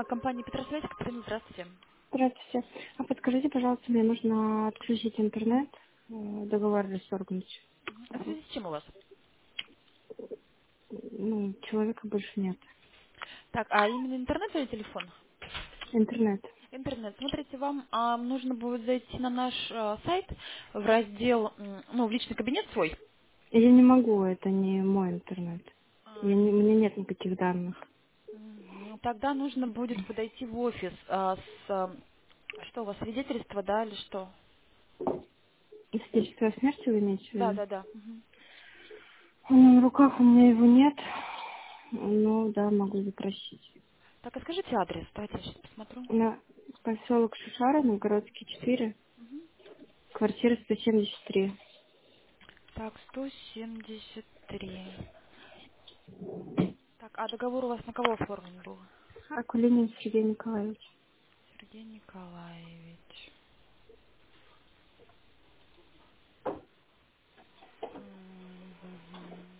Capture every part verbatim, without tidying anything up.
А, компания Петросвязь, Катерина, здравствуйте. Здравствуйте. А подскажите, пожалуйста, мне нужно отключить интернет, э, договор расторгнуть. А в связи с чем у вас? Ну, человека больше нет. Так, а именно интернет или телефон? Интернет. Интернет. Смотрите, вам а, нужно будет зайти на наш а, сайт в раздел, м, ну, в личный кабинет свой. Я не могу, это не мой интернет. А, Я не, у меня нет никаких данных. мгм. Тогда нужно будет подойти в офис а, с, а, что у вас, свидетельство, да, или что? Свидетельство о смерти вы имеете в Да, виду? да, да. Мгм. Ну, на руках у меня его нет. Ну, да, могу запросить. Так, а скажите адрес, давайте я сейчас посмотрю. На поселок Шушара, Новгородский четыре, квартира сто семьдесят три. Так, сто семьдесят три. Так, а договор у вас на кого оформлен был? Акулинин Сергей Николаевич. Сергей Николаевич. Мгм.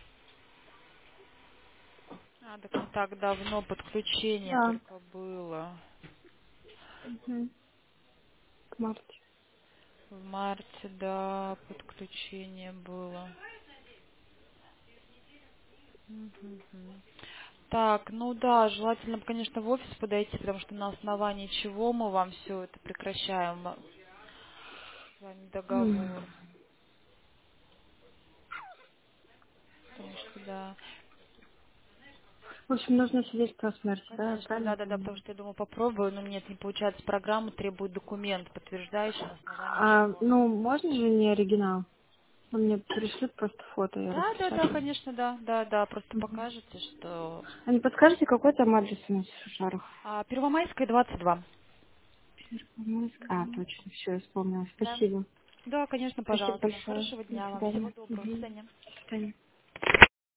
А, так не так давно подключение Да. только было. Угу. В марте. В марте, да, подключение было. Мгм. Так, ну да, желательно, конечно, в офис подойти, потому что на основании чего мы вам все это прекращаем а, с вами М. договор. Потому что, да, В общем, нужно свидетельство о смерти, да, я конечно, правильно да-да-да, потому понимаю? что я думаю, попробую, но нет, не получается. Программа требует документ, подтверждающий, на основании А, чего. ну, можно же не оригинал? Он мне пришлют просто фото, я Да, да, да, распечатаю. конечно, да, да, да, просто Мгм. покажете, что... А не подскажете, какой там адрес у нас в Шушарах? А, Первомайская, двадцать два. Первомайск. А, Мгм. точно, все, я вспомнила. Да. Спасибо. Да, конечно, Спасибо пожалуйста. большое. Хорошего До дня вам. Всего свидания. доброго. До Мгм. свидания. До свидания.